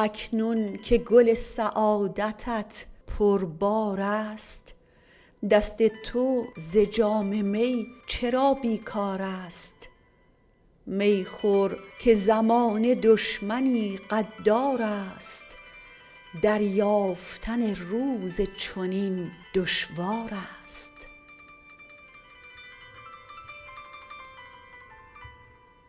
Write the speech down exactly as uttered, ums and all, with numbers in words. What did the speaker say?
اکنون که گل سعادتت پربار است، دست تو ز جام می چرا بیکار است؟ می خور که زمانه دشمنی غدار است، دریافتن روز چنین دشوار است.